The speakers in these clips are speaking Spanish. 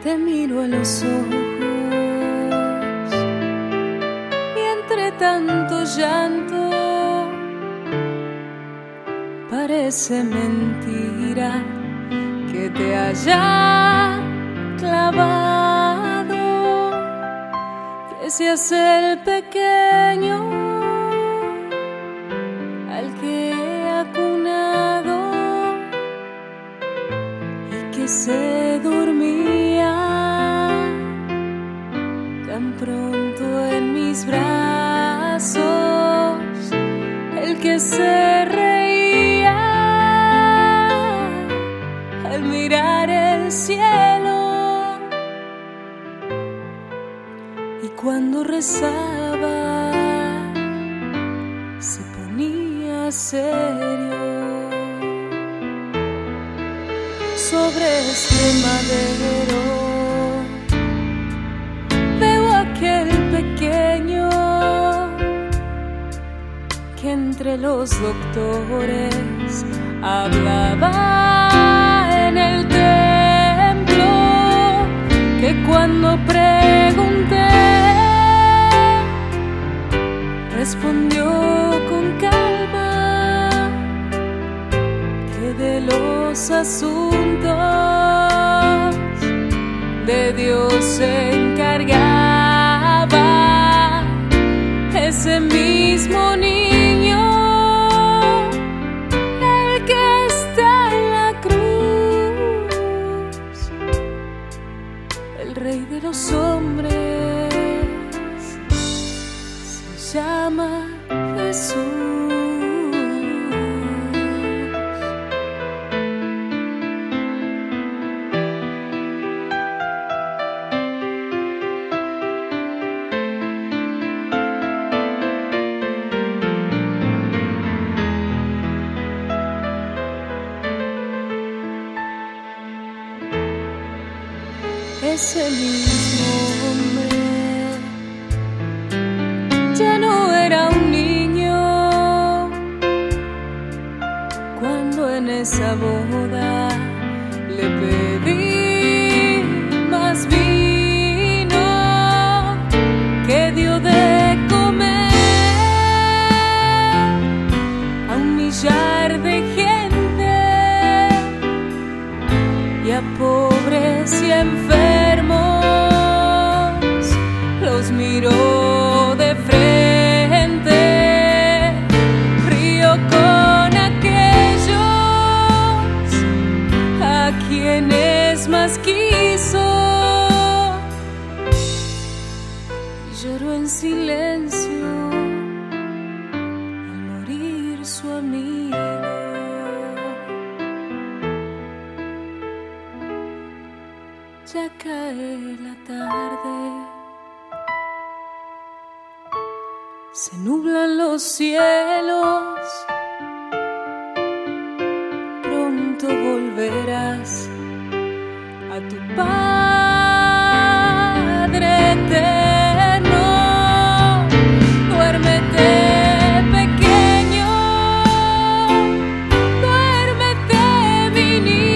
te miro a los ojos y entre tanto llanto parece mentira que te haya clavado, que seas el pequeño al que he acunado y que se dormía tan pronto en mis brazos, el que se reía al mirar el cielo y cuando rezaba se ponía serio. Sobre este madero veo aquel pequeño que entre los doctores hablaba en el templo, que cuando pregunté respondió con calma que de los asuntos de Dios se encargaba ese mismo niño, el que está en la cruz, el Rey de los hombres, se llama Jesús. Ese mismo hombre ya no era un niño cuando en esa boda le pedí más vino, que dio de comer a un millar de gente y a pobres y enfermos los miró de frente, rió con aquellos a quienes más quiso y lloró en silencio al morir su amigo. Ya cae la tarde, se nublan los cielos, pronto volverás a tu Padre eterno. Duérmete, pequeño, duérmete, mi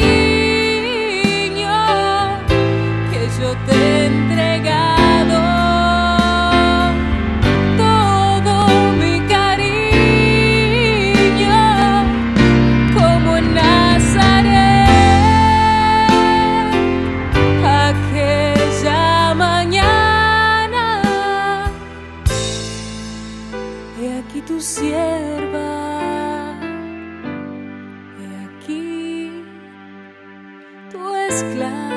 niño, yo te he entregado todo mi cariño, como en Nazaret, aquella mañana. He aquí tu sierva, he aquí tu esclava.